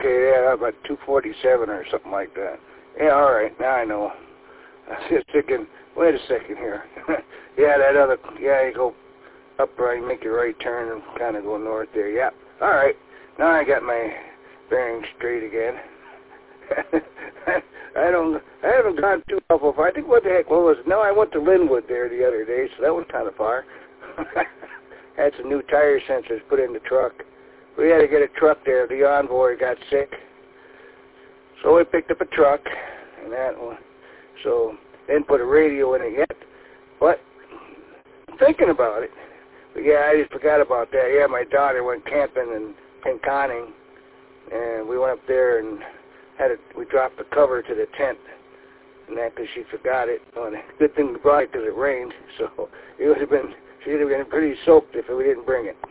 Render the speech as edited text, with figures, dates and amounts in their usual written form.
okay, yeah, about 247 or something like that. Yeah, all right, now I know. I was just thinking, wait a second here. Yeah, that other, yeah, you go up right, make your right turn and kind of go north there. Yeah, all right. Now I got my bearings straight again. I haven't gone too far. I think what the heck, what was it? No, I went to Linwood there the other day, so that was kind of far. Had some new tire sensors put in the truck. We had to get a truck there. The envoy got sick. So we picked up a truck, and that one. So, didn't put a radio in it yet. But, I'm thinking about it. But yeah, I just forgot about that. Yeah, my daughter went camping in Pinconning, and we went up there and we dropped the cover to the tent, and that because she forgot it. Well, good thing we brought it because it rained, so it would have been, she would have been pretty soaked if we didn't bring it.